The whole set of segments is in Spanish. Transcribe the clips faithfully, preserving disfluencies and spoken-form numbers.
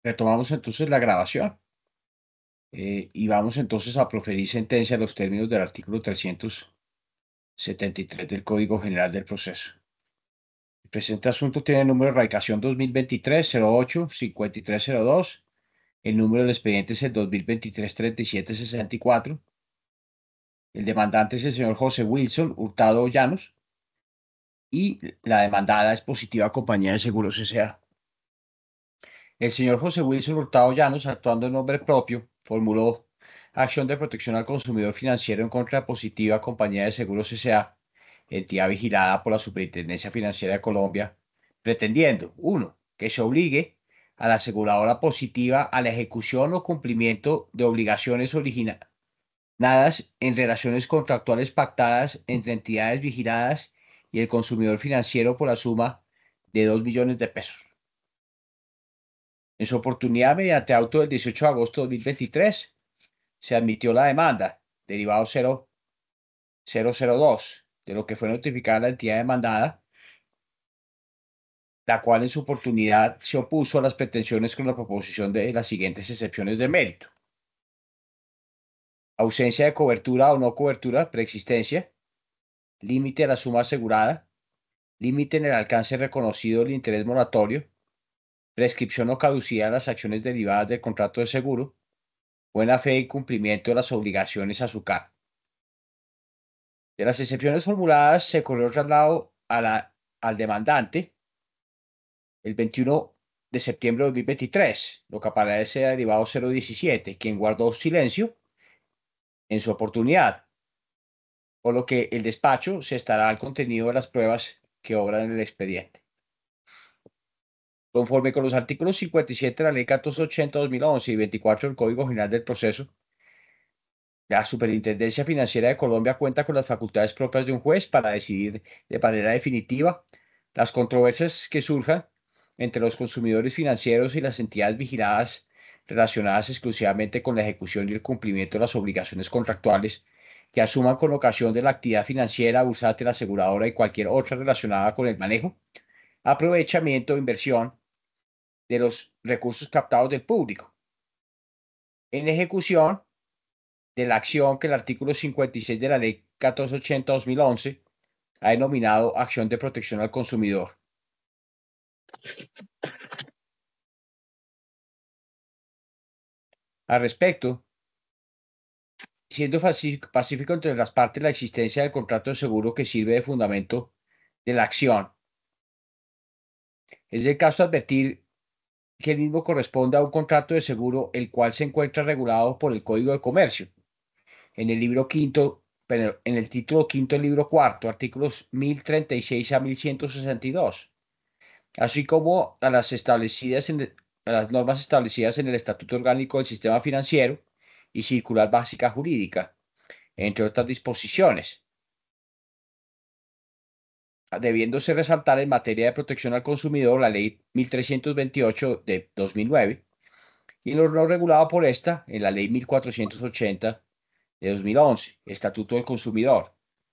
Retomamos entonces la grabación eh, y vamos entonces a proferir sentencia a los términos del artículo trescientos setenta y tres del Código General del Proceso. El presente asunto tiene el número de radicación dos mil veintitrés cero ocho cincuenta y tres cero dos. El número del expediente es el dos mil veintitrés treinta y siete sesenta y cuatro. El demandante es el señor José Wilson Hurtado Llanos y la demandada es Positiva Compañía de Seguros S A El señor José Wilson Hurtado Llanos, actuando en nombre propio, formuló acción de protección al consumidor financiero en contra de Positiva Compañía de Seguros S A, entidad vigilada por la Superintendencia Financiera de Colombia, pretendiendo, uno, que se obligue a la aseguradora Positiva a la ejecución o cumplimiento de obligaciones originadas en relaciones contractuales pactadas entre entidades vigiladas y el consumidor financiero por la suma de dos millones de pesos. En su oportunidad, mediante auto del dieciocho de agosto de dos mil veintitrés, se admitió la demanda, derivado cero cero cero dos, de lo que fue notificada la entidad demandada, la cual en su oportunidad se opuso a las pretensiones con la proposición de las siguientes excepciones de mérito: ausencia de cobertura o no cobertura, preexistencia, límite a la suma asegurada, límite en el alcance reconocido del interés moratorio, prescripción o caducidad de las acciones derivadas del contrato de seguro, buena fe y cumplimiento de las obligaciones a su cargo. De las excepciones formuladas, se corrió el traslado a la, al demandante el veintiuno de septiembre de dos mil veintitrés, lo que aparece derivado cero diecisiete, quien guardó silencio en su oportunidad, por lo que el despacho se estará al contenido de las pruebas que obran en el expediente. Conforme con los artículos cincuenta y siete de la Ley catorce ochenta de dos mil once y veinticuatro del Código General del Proceso, la Superintendencia Financiera de Colombia cuenta con las facultades propias de un juez para decidir de manera definitiva las controversias que surjan entre los consumidores financieros y las entidades vigiladas relacionadas exclusivamente con la ejecución y el cumplimiento de las obligaciones contractuales que asuman con ocasión de la actividad financiera, bursátil, la aseguradora y cualquier otra relacionada con el manejo, aprovechamiento o inversión de los recursos captados del público en ejecución de la acción que el artículo cincuenta y seis de la Ley catorce ochenta de dos mil once ha denominado acción de protección al consumidor. Al respecto, siendo pacífico entre las partes la existencia del contrato de seguro que sirve de fundamento de la acción, es el caso de advertir que el mismo corresponde a un contrato de seguro el cual se encuentra regulado por el Código de Comercio, en el libro quinto, pero en el título quinto del libro cuarto, artículos mil treinta y seis a mil ciento sesenta y dos, así como a las establecidas en el, a las normas establecidas en el Estatuto Orgánico del Sistema Financiero y Circular Básica Jurídica, entre otras disposiciones, debiéndose resaltar en materia de protección al consumidor la Ley mil trescientos veintiocho de dos mil nueve y lo no regulado por esta en la Ley mil cuatrocientos ochenta de dos mil once, Estatuto del Consumidor,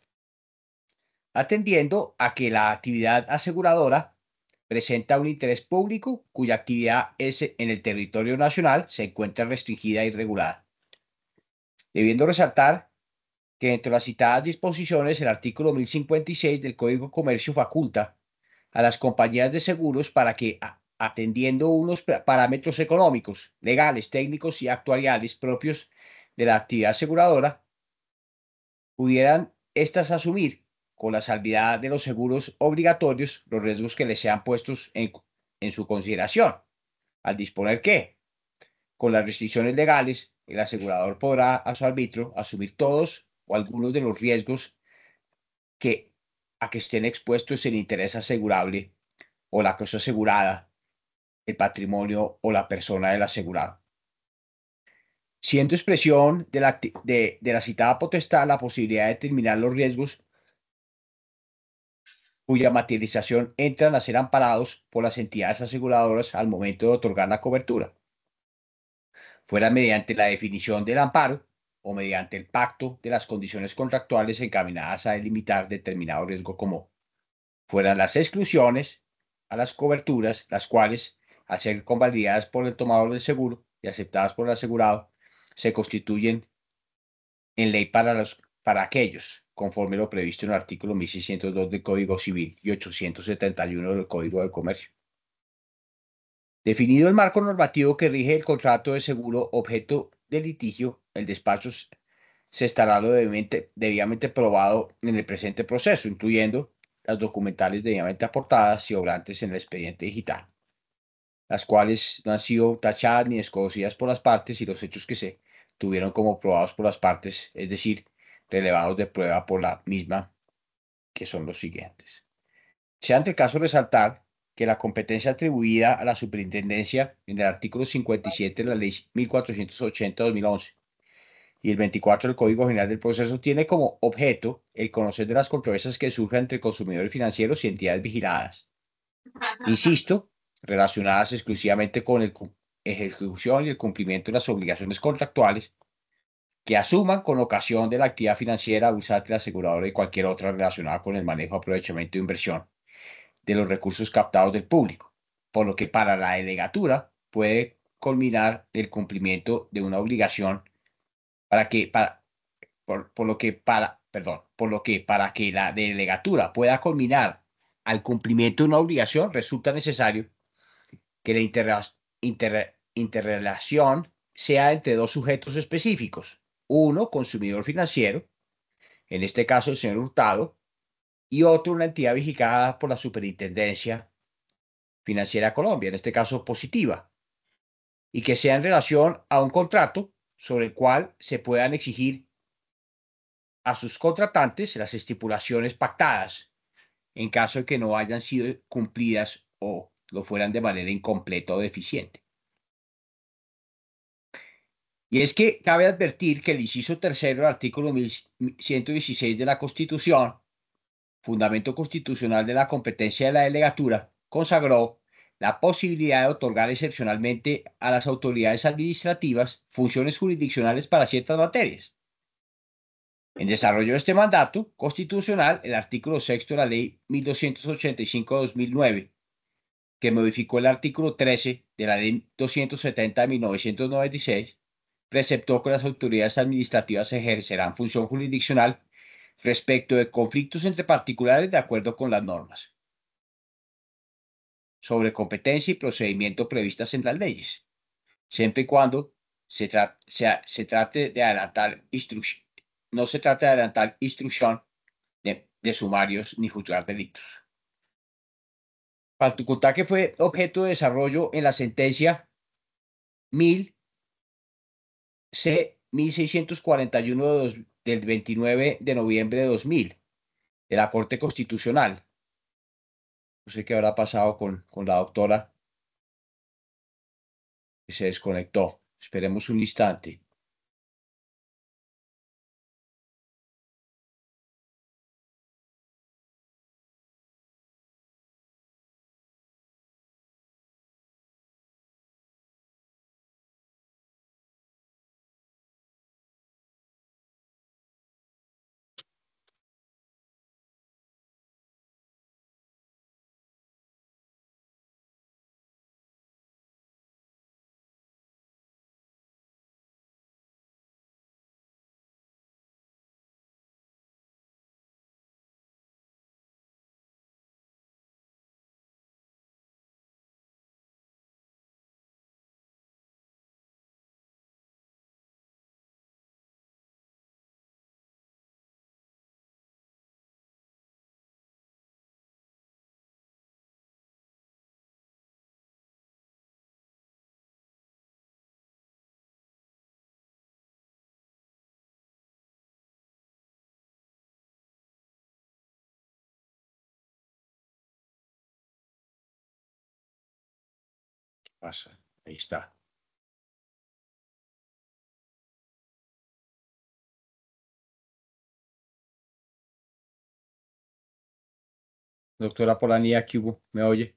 atendiendo a que la actividad aseguradora presenta un interés público cuya actividad es en el territorio nacional se encuentra restringida y regulada. Debiendo resaltar que entre las citadas disposiciones el artículo mil cincuenta y seis del Código de Comercio faculta a las compañías de seguros para que, atendiendo unos parámetros económicos, legales, técnicos y actuariales propios de la actividad aseguradora, pudieran éstas asumir con la salvedad de los seguros obligatorios los riesgos que les sean puestos en, en su consideración, al disponer que, con las restricciones legales, el asegurador podrá a su arbitrio asumir todos o algunos de los riesgos que a que estén expuestos el interés asegurable o la cosa asegurada, el patrimonio o la persona del asegurado. Siendo expresión de la, de, de la citada potestad la posibilidad de determinar los riesgos cuya materialización entran a ser amparados por las entidades aseguradoras al momento de otorgar la cobertura, fuera mediante la definición del amparo o mediante el pacto de las condiciones contractuales encaminadas a delimitar determinado riesgo común, fueran las exclusiones a las coberturas, las cuales al ser convalidadas por el tomador del seguro y aceptadas por el asegurado, se constituyen en ley para, los, para aquellos, conforme lo previsto en el artículo mil seiscientos dos del Código Civil y ochocientos setenta y uno del Código de Comercio. Definido el marco normativo que rige el contrato de seguro objeto de litigio, el despacho se estará lo debidamente, debidamente probado en el presente proceso, incluyendo las documentales debidamente aportadas y obrantes en el expediente digital, las cuales no han sido tachadas ni desconocidas por las partes y los hechos que se tuvieron como probados por las partes, es decir, relevados de prueba por la misma, que son los siguientes. Se ante el caso resaltar que la competencia atribuida a la superintendencia en el artículo cincuenta y siete de la ley mil cuatrocientos ochenta de dos mil once y el veinticuatro del Código General del Proceso tiene como objeto el conocer de las controversias que surjan entre consumidores financieros y entidades vigiladas. Insisto, relacionadas exclusivamente con la ejecución y el cumplimiento de las obligaciones contractuales que asuman con ocasión de la actividad financiera, bursátil, aseguradora y cualquier otra relacionada con el manejo, aprovechamiento e inversión de los recursos captados del público, por lo que para la delegatura puede culminar el cumplimiento de una obligación para que, para, por, por lo que para, perdón, por lo que para que la delegatura pueda culminar al cumplimiento de una obligación, resulta necesario que la inter, inter, interrelación sea entre dos sujetos específicos. Uno, consumidor financiero, en este caso el señor Hurtado, y otro, una entidad vigilada por la Superintendencia Financiera de Colombia, en este caso positiva, y que sea en relación a un contrato sobre el cual se puedan exigir a sus contratantes las estipulaciones pactadas en caso de que no hayan sido cumplidas o lo fueran de manera incompleta o deficiente. Y es que cabe advertir que el inciso tercero del artículo mil ciento dieciséis de la Constitución, fundamento constitucional de la competencia de la delegatura, consagró la posibilidad de otorgar excepcionalmente a las autoridades administrativas funciones jurisdiccionales para ciertas materias. En desarrollo de este mandato constitucional, el artículo sexto de la Ley mil doscientos ochenta y cinco de dos mil nueve, que modificó el artículo trece de la Ley doscientos setenta de mil novecientos noventa y seis, preceptó que las autoridades administrativas ejercerán función jurisdiccional respecto de conflictos entre particulares de acuerdo con las normas sobre competencia y procedimiento previstas en las leyes, siempre y cuando se, tra se, se trate de adelantar instrucción, no se trate de adelantar instrucción de, de sumarios ni juzgar delitos. Facultad que fue objeto de desarrollo en la sentencia mil C mil seiscientos cuarenta y uno de dos, del veintinueve de noviembre de dos mil de la Corte Constitucional. No sé qué habrá pasado con, con la doctora que se desconectó. Esperemos un instante. Pasa. Ahí está. Doctora Polanía, ¿qué hubo? ¿Me oye?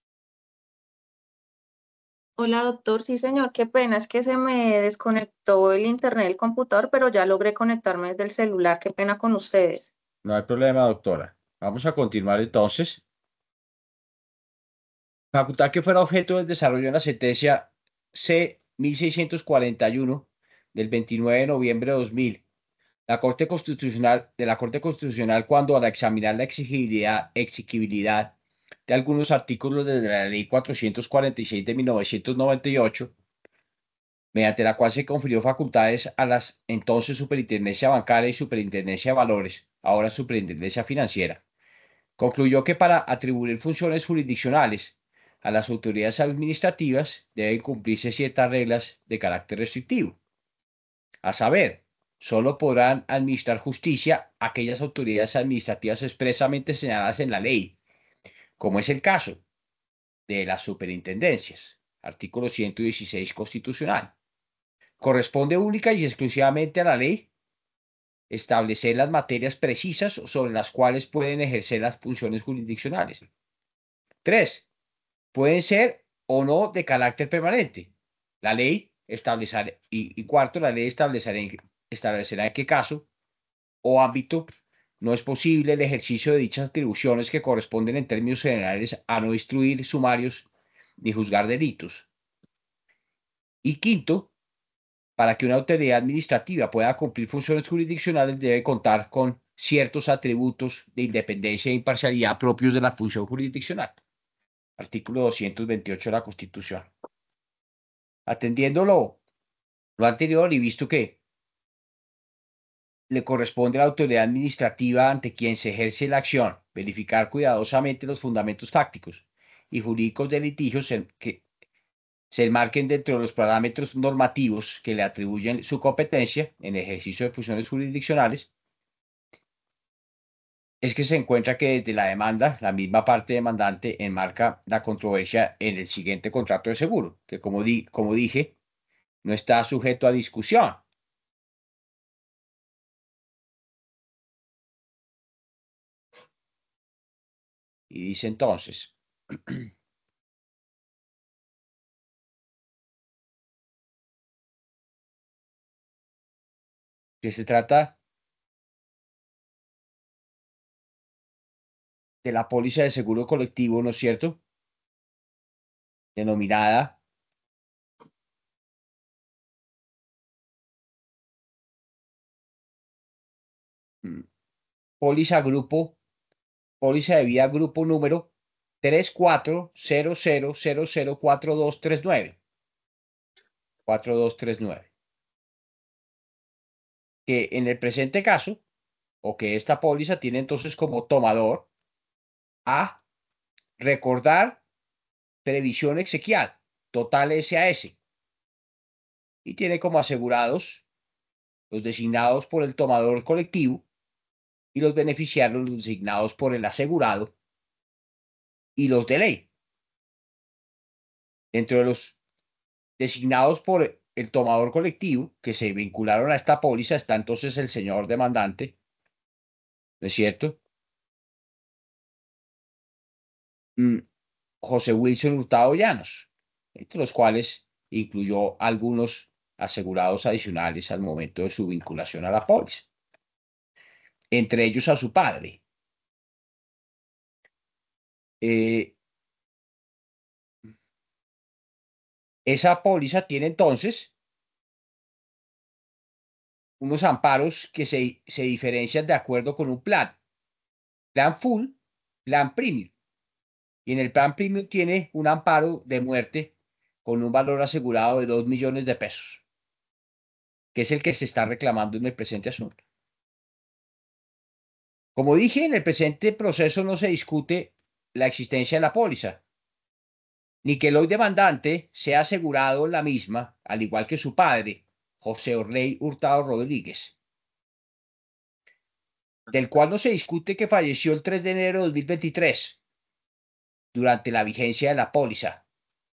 Hola, doctor. Sí, señor, qué pena, es que se me desconectó el internet del computador, pero ya logré conectarme desde el celular. Qué pena con ustedes. No hay problema, doctora. Vamos a continuar entonces. facultad que fuera objeto del desarrollo en la sentencia C mil seiscientos cuarenta y uno del veintinueve de noviembre de dos mil. La Corte Constitucional, de la Corte Constitucional, cuando al examinar la exigibilidad, exigibilidad de algunos artículos de la Ley cuatrocientos cuarenta y seis de mil novecientos noventa y ocho, mediante la cual se confirió facultades a las entonces Superintendencia Bancaria y Superintendencia de Valores, ahora Superintendencia Financiera, concluyó que para atribuir funciones jurisdiccionales a las autoridades administrativas deben cumplirse ciertas reglas de carácter restrictivo. A saber, solo podrán administrar justicia aquellas autoridades administrativas expresamente señaladas en la ley, como es el caso de las superintendencias, artículo ciento dieciséis constitucional. Corresponde única y exclusivamente a la ley establecer las materias precisas sobre las cuales pueden ejercer las funciones jurisdiccionales. Tres, pueden ser o no de carácter permanente. La ley establecerá, y, y cuarto, la ley establecerá, establecerá en qué caso o ámbito no es posible el ejercicio de dichas atribuciones que corresponden en términos generales a no instruir sumarios ni juzgar delitos. Y quinto, para que una autoridad administrativa pueda cumplir funciones jurisdiccionales debe contar con ciertos atributos de independencia e imparcialidad propios de la función jurisdiccional. Artículo doscientos veintiocho de la Constitución. Atendiendo lo, lo anterior y visto que le corresponde a la autoridad administrativa ante quien se ejerce la acción verificar cuidadosamente los fundamentos fácticos y jurídicos de litigios que se enmarquen dentro de los parámetros normativos que le atribuyen su competencia en ejercicio de funciones jurisdiccionales, es que se encuentra que desde la demanda, la misma parte demandante enmarca la controversia en el siguiente contrato de seguro, que como, di como dije, no está sujeto a discusión. Y dice entonces que se trata de la póliza de seguro colectivo, ¿no es cierto? Denominada mm, póliza grupo, póliza de vida grupo número tres cuatro cero cero cero cero cuatro dos tres nueve, cuatro dos tres nueve, que en el presente caso, o que esta póliza tiene entonces como tomador a recordar previsión exequial, total S A S, y tiene como asegurados los designados por el tomador colectivo y los beneficiarios los designados por el asegurado y los de ley. Dentro de los designados por el tomador colectivo que se vincularon a esta póliza está entonces el señor demandante, ¿no es cierto? Mm, José Wilson Hurtado Llanos, entre los cuales incluyó algunos asegurados adicionales al momento de su vinculación a la póliza, entre ellos a su padre. Eh, esa póliza tiene entonces unos amparos que se, se diferencian de acuerdo con un plan. Plan full, plan premium. Y en el plan premium tiene un amparo de muerte con un valor asegurado de dos millones de pesos, que es el que se está reclamando en el presente asunto. Como dije, en el presente proceso no se discute la existencia de la póliza, ni que el hoy demandante sea asegurado en la misma, al igual que su padre, José Orley Hurtado Rodríguez, del cual no se discute que falleció el tres de enero de dos mil veintitrés, durante la vigencia de la póliza.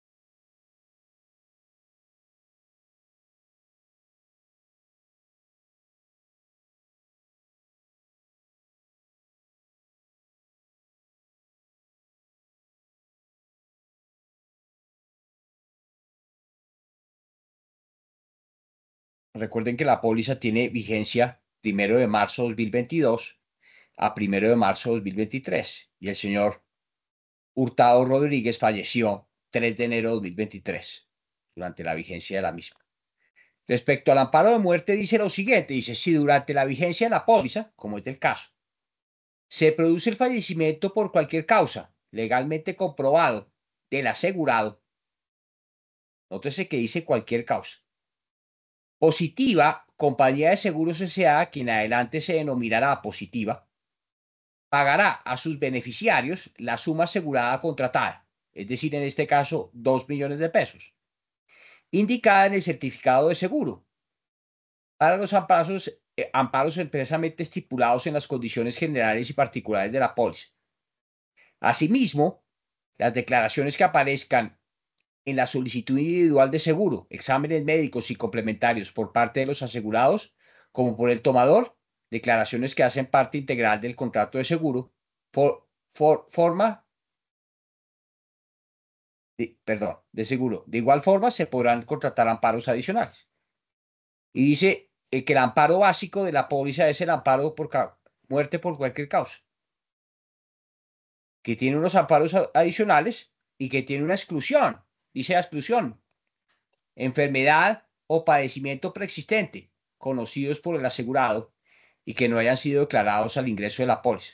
Recuerden que la póliza tiene vigencia primero de marzo de dos mil veintidós a primero de marzo de dos mil veintitrés, y el señor Hurtado Rodríguez falleció tres de enero de dos mil veintitrés, durante la vigencia de la misma. Respecto al amparo de muerte, dice lo siguiente, dice, si durante la vigencia de la póliza, como es el caso, se produce el fallecimiento por cualquier causa legalmente comprobado del asegurado, nótese que dice cualquier causa, positiva, Compañía de Seguros S A, quien adelante se denominará Positiva, pagará a sus beneficiarios la suma asegurada contratada, es decir, en este caso, dos millones de pesos, indicada en el certificado de seguro, para los amparos, eh, amparos expresamente estipulados en las condiciones generales y particulares de la póliza. Asimismo, las declaraciones que aparezcan en la solicitud individual de seguro, exámenes médicos y complementarios por parte de los asegurados, como por el tomador, declaraciones que hacen parte integral del contrato de seguro, for, for, forma, de, perdón, de seguro. De igual forma, se podrán contratar amparos adicionales. Y dice eh, que el amparo básico de la póliza es el amparo por muerte por cualquier causa, que tiene unos amparos adicionales y que tiene una exclusión, dice la exclusión, enfermedad o padecimiento preexistente, conocidos por el asegurado y que no hayan sido declarados al ingreso de la póliza.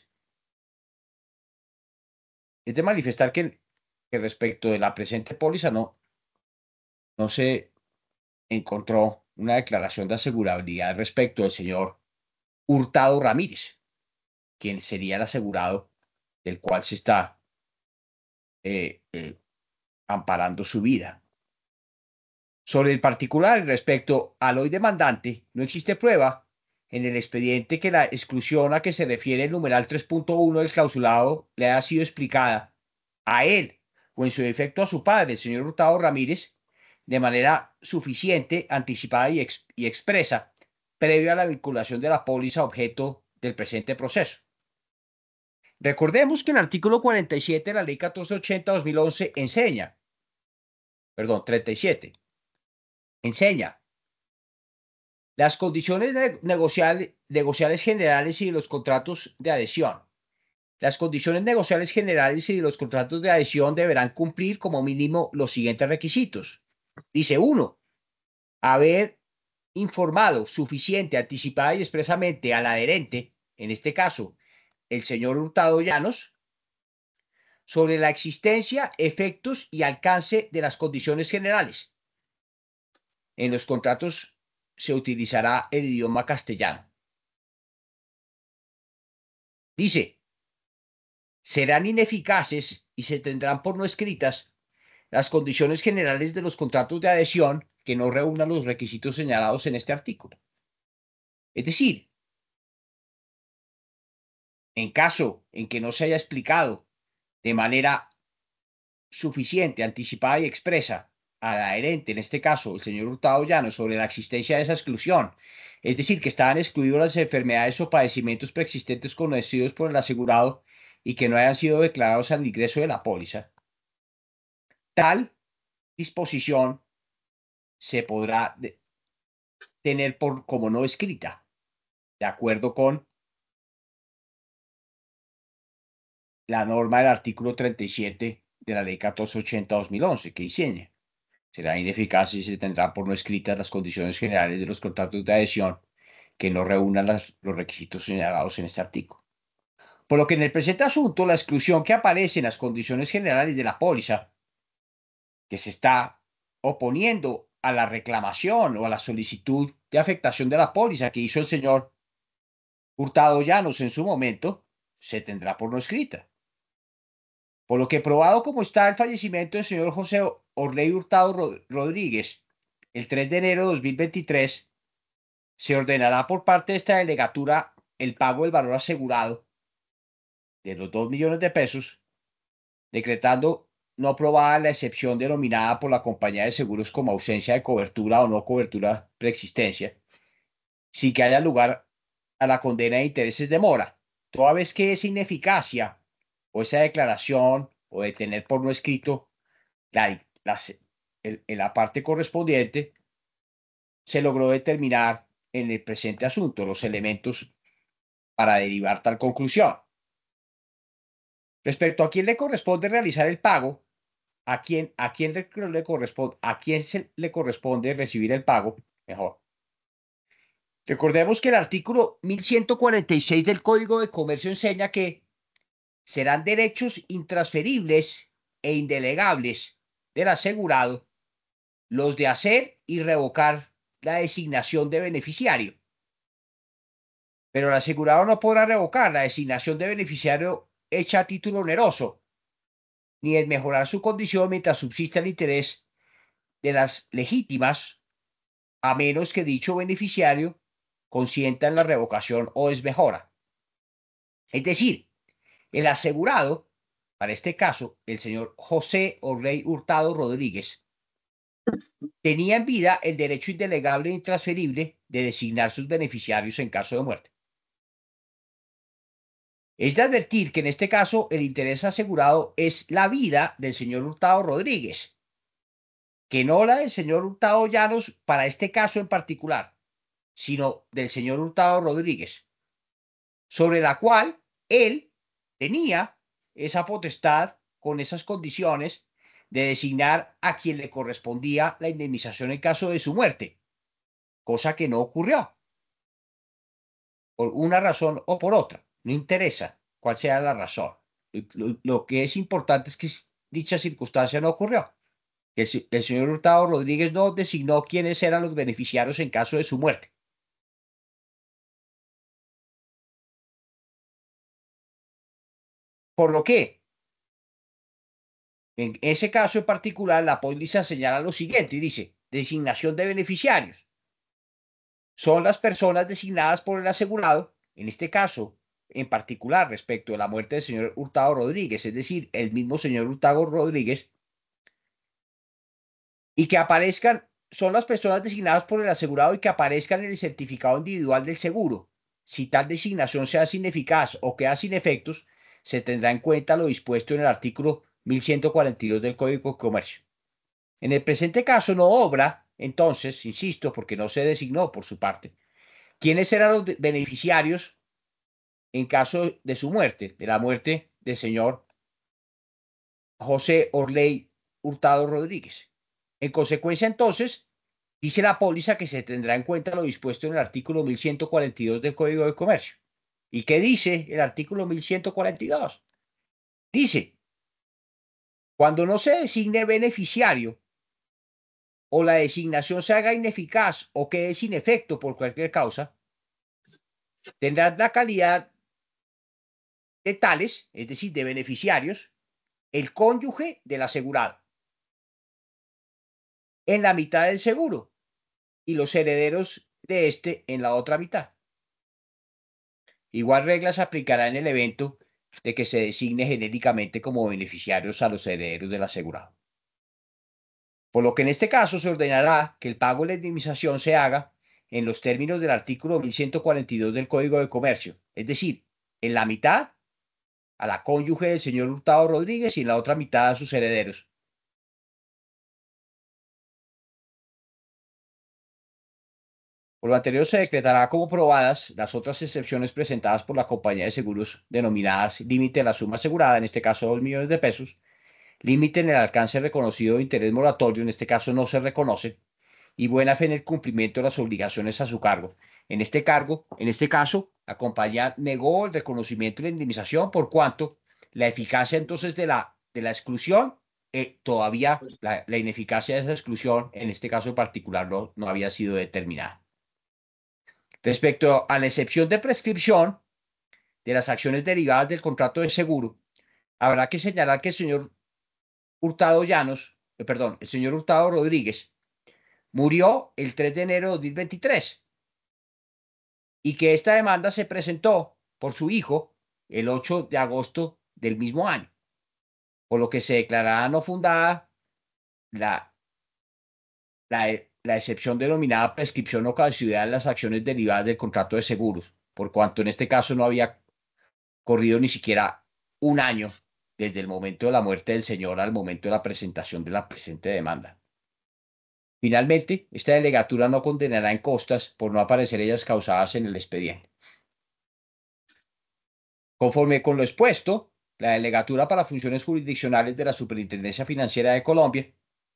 Es de manifestar que, que respecto de la presente póliza no, no se encontró una declaración de asegurabilidad respecto del señor Hurtado Ramírez, quien sería el asegurado del cual se está eh, eh, amparando su vida. Sobre el particular respecto al hoy demandante, no existe prueba en el expediente que la exclusión a que se refiere el numeral tres punto uno del clausulado le haya sido explicada a él o en su defecto a su padre, el señor Hurtado Ramírez, de manera suficiente, anticipada y, ex y expresa, previo a la vinculación de la póliza objeto del presente proceso. Recordemos que el artículo cuarenta y siete de la Ley catorce ochenta de dos mil once enseña, perdón, treinta y siete, enseña las condiciones de negocial, negociales generales y de los contratos de adhesión. Las condiciones negociales generales y de los contratos de adhesión deberán cumplir como mínimo los siguientes requisitos. Dice uno, haber informado suficiente, anticipada y expresamente al adherente, en este caso, el señor Hurtado Llanos, sobre la existencia, efectos y alcance de las condiciones generales. En los contratos se utilizará el idioma castellano. Dice, serán ineficaces y se tendrán por no escritas las condiciones generales de los contratos de adhesión que no reúnan los requisitos señalados en este artículo. Es decir, en caso en que no se haya explicado de manera suficiente, anticipada y expresa al adherente, en este caso el señor Hurtado Llanos, sobre la existencia de esa exclusión, es decir, que estaban excluidas las enfermedades o padecimientos preexistentes conocidos por el asegurado y que no hayan sido declarados al ingreso de la póliza, tal disposición se podrá tener por como no escrita, de acuerdo con la norma del artículo treinta y siete de la Ley catorce ochenta de dos mil once, que diseña. Será ineficaz si se tendrán por no escritas las condiciones generales de los contratos de adhesión que no reúnan las, los requisitos señalados en este artículo. Por lo que en el presente asunto, la exclusión que aparece en las condiciones generales de la póliza, que se está oponiendo a la reclamación o a la solicitud de afectación de la póliza que hizo el señor Hurtado Llanos en su momento, se tendrá por no escrita. Por lo que probado como está el fallecimiento del señor José Orley Hurtado Rodríguez el tres de enero de dos mil veintitrés, se ordenará por parte de esta delegatura el pago del valor asegurado de los dos millones de pesos, decretando no probada la excepción denominada por la compañía de seguros como ausencia de cobertura o no cobertura preexistencia, sin que haya lugar a la condena de intereses de mora, toda vez que esa ineficacia o esa declaración o de tener por no escrito la, la, el, en la parte correspondiente se logró determinar en el presente asunto los elementos para derivar tal conclusión. Respecto a quién le corresponde realizar el pago, a quién, a quién le, le corresponde, a quién se le corresponde recibir el pago, mejor. Recordemos que el artículo mil ciento cuarenta y seis del Código de Comercio enseña que serán derechos intransferibles e indelegables del asegurado los de hacer y revocar la designación de beneficiario. Pero el asegurado no podrá revocar la designación de beneficiario hecha a título oneroso, ni el mejorar su condición mientras subsista el interés de las legítimas, a menos que dicho beneficiario consienta en la revocación o desmejora. Es decir, el asegurado, para este caso, el señor José Orley Hurtado Rodríguez, tenía en vida el derecho indelegable e intransferible de designar sus beneficiarios en caso de muerte. Es de advertir que en este caso el interés asegurado es la vida del señor Hurtado Rodríguez, que no la del señor Hurtado Llanos para este caso en particular, sino del señor Hurtado Rodríguez, sobre la cual él tenía esa potestad con esas condiciones de designar a quien le correspondía la indemnización en caso de su muerte, cosa que no ocurrió, por una razón o por otra, no interesa cuál sea la razón. Lo, lo que es importante es que dicha circunstancia no ocurrió, que el, el señor Hurtado Rodríguez no designó quiénes eran los beneficiarios en caso de su muerte. Por lo que, en ese caso en particular, la póliza señala lo siguiente y dice, designación de beneficiarios. Son las personas designadas por el asegurado, en este caso, en particular respecto de la muerte del señor Hurtado Rodríguez, es decir, el mismo señor Hurtado Rodríguez, y que aparezcan, son las personas designadas por el asegurado y que aparezcan en el certificado individual del seguro. Si tal designación sea ineficaz o queda sin efectos, se tendrá en cuenta lo dispuesto en el artículo mil ciento cuarenta y dos del Código de Comercio. En el presente caso no obra, entonces, insisto, porque no se designó por su parte, quiénes eran los beneficiarios en caso de su muerte, de la muerte del señor José Orley Hurtado Rodríguez. En consecuencia, entonces, dice la póliza que se tendrá en cuenta lo dispuesto en el artículo mil ciento cuarenta y dos del Código de Comercio. ¿Y qué dice el artículo mil ciento cuarenta y dos? Dice, cuando no se designe beneficiario o la designación se haga ineficaz o quede sin efecto por cualquier causa, tendrá la calidad de tales, es decir, de beneficiarios, el cónyuge del asegurado en la mitad del seguro y los herederos de este en la otra mitad. Igual regla se aplicará en el evento de que se designe genéricamente como beneficiarios a los herederos del asegurado. Por lo que en este caso se ordenará que el pago de la indemnización se haga en los términos del artículo mil ciento cuarenta y dos del Código de Comercio, es decir, en la mitad a la cónyuge del señor Hurtado Rodríguez y en la otra mitad a sus herederos. Por lo anterior, se decretará como probadas las otras excepciones presentadas por la compañía de seguros denominadas límite de la suma asegurada, en este caso dos millones de pesos, límite en el alcance reconocido de interés moratorio, en este caso no se reconoce, y buena fe en el cumplimiento de las obligaciones a su cargo. En este cargo, en este caso, la compañía negó el reconocimiento y la indemnización por cuanto la eficacia entonces de la, de la exclusión, eh, todavía la, la ineficacia de esa exclusión, en este caso en particular, no, no había sido determinada. Respecto a la excepción de prescripción de las acciones derivadas del contrato de seguro, habrá que señalar que el señor Hurtado Llanos, eh, perdón, el señor Hurtado Rodríguez, murió el tres de enero de dos mil veintitrés y que esta demanda se presentó por su hijo el ocho de agosto del mismo año, por lo que se declarará no fundada la, la, la excepción denominada prescripción o caducidad de las acciones derivadas del contrato de seguros, por cuanto en este caso no había corrido ni siquiera un año desde el momento de la muerte del señor al momento de la presentación de la presente demanda. Finalmente, esta delegatura no condenará en costas por no aparecer ellas causadas en el expediente. Conforme con lo expuesto, la Delegatura para Funciones Jurisdiccionales de la Superintendencia Financiera de Colombia,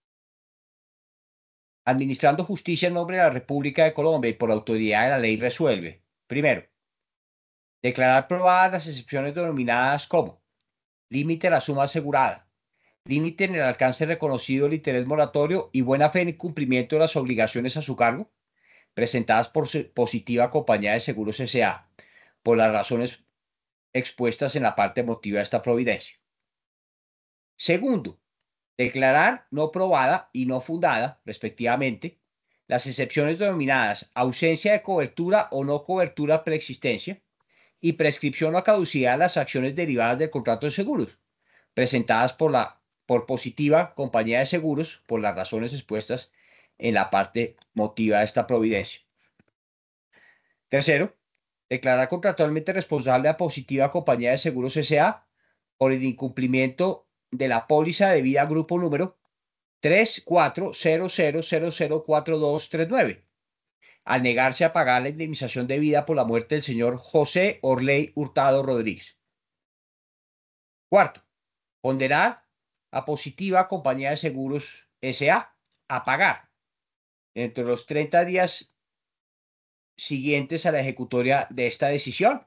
administrando justicia en nombre de la República de Colombia y por autoridad de la ley, resuelve: primero, declarar probadas las excepciones denominadas como límite a la suma asegurada, límite en el alcance reconocido del interés moratorio y buena fe en el cumplimiento de las obligaciones a su cargo, presentadas por Positiva Compañía de Seguros S A, por las razones expuestas en la parte motiva de esta providencia. Segundo, declarar no probada y no fundada, respectivamente, las excepciones denominadas ausencia de cobertura o no cobertura preexistencia y prescripción o caducidad de las acciones derivadas del contrato de seguros, presentadas por la por Positiva Compañía de Seguros por las razones expuestas en la parte motiva de esta providencia. Tercero, declarar contractualmente responsable a Positiva Compañía de Seguros S A por el incumplimiento de la póliza de vida grupo número tres cuatro cero cero cero cero cuatro dos tres nueve, al negarse a pagar la indemnización debida por la muerte del señor José Orley Hurtado Rodríguez. Cuarto, condenar a Positiva Compañía de Seguros S A a pagar entre los treinta días siguientes a la ejecutoria de esta decisión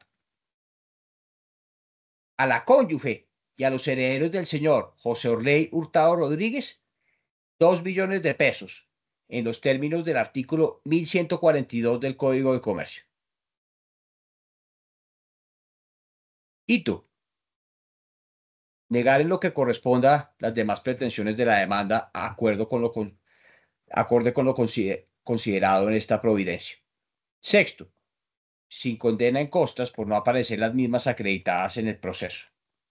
a la cónyuge y a los herederos del señor José Orley Hurtado Rodríguez dos millones de pesos en los términos del artículo mil ciento cuarenta y dos del Código de Comercio. Hito: negar en lo que corresponda las demás pretensiones de la demanda a acuerdo con lo con, acorde con lo consider, considerado en esta providencia. Sexto, sin condena en costas por no aparecer las mismas acreditadas en el proceso.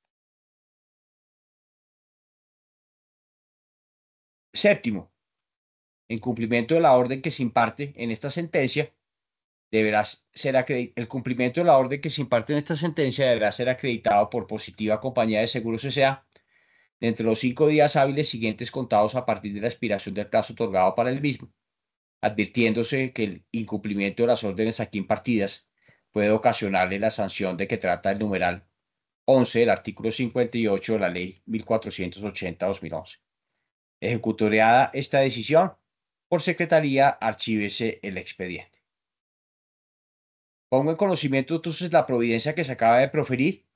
Séptimo, en cumplimiento de la orden que se imparte en esta sentencia, deberá ser el cumplimiento de la orden que se imparte en esta sentencia deberá ser acreditado por Positiva Compañía de Seguros S A entre los cinco días hábiles siguientes contados a partir de la expiración del plazo otorgado para el mismo, advirtiéndose que el incumplimiento de las órdenes aquí impartidas puede ocasionarle la sanción de que trata el numeral once del artículo cincuenta y ocho de la Ley mil cuatrocientos ochenta de dos mil once. Ejecutoriada esta decisión, por Secretaría, archívese el expediente. Pongo en conocimiento entonces la providencia que se acaba de proferir